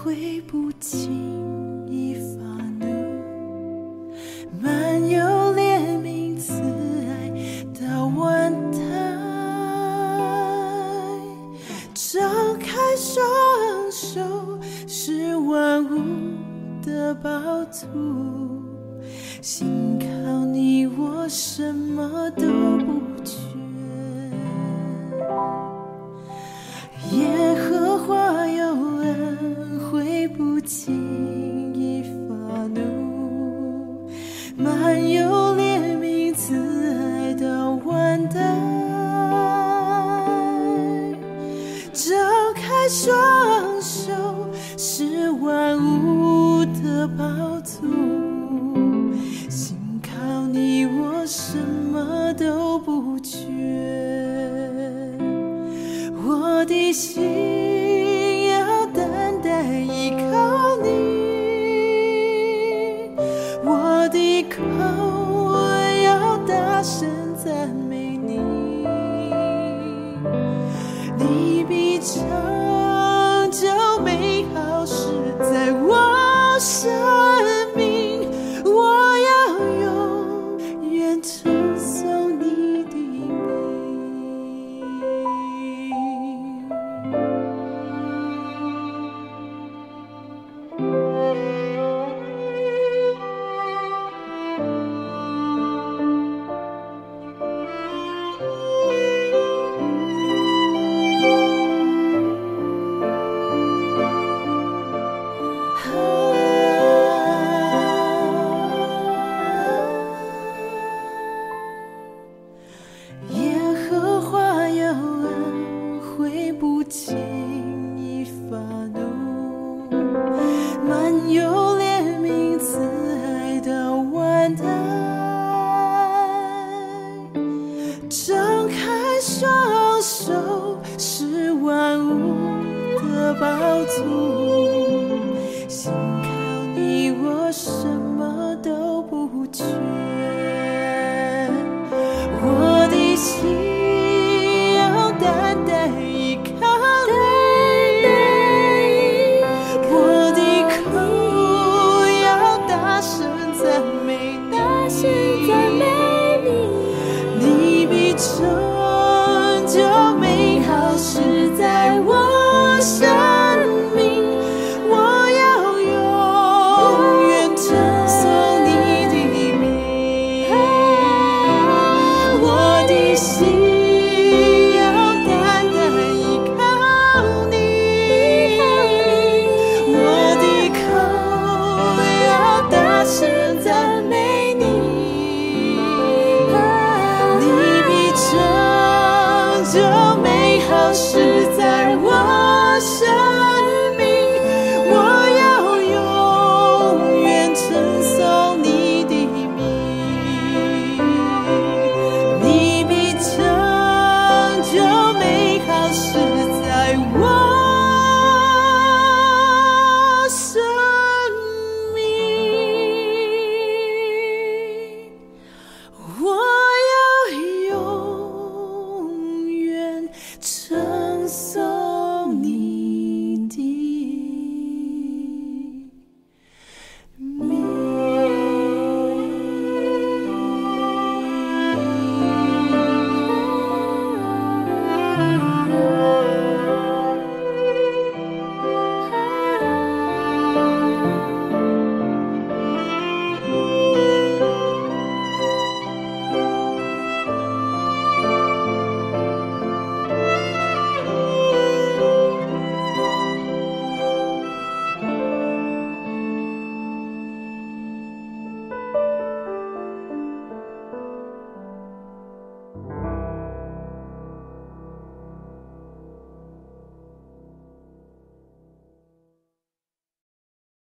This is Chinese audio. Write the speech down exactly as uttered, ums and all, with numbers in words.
会不轻易发怒，满有怜悯慈爱到万代，张开双手是万物的宝图，信靠你我什么都不缺。耶和华有恩惠，不轻易发怒，满有怜悯慈爱到万代，张开双手是万物的宝图，信靠你我什么都不缺。我的心要单单依靠你，我的口要大声赞美你，你必成就美好事在我生命，我要永远称颂你的名。耶和华有恩惠，不轻易发怒，满有怜悯慈爱到万代，张开双手是万物的宝图，信靠你我什么都不缺。我的心要单单依靠你，我的口要大声赞美你，你必成就美好事在我生命，我要永远称颂你的名。我的心要单单依靠你，我的口要大声赞美你，你必成就美好事在我生命，我要永远称颂你的名，你必成就美好事在我生命，我要永远称颂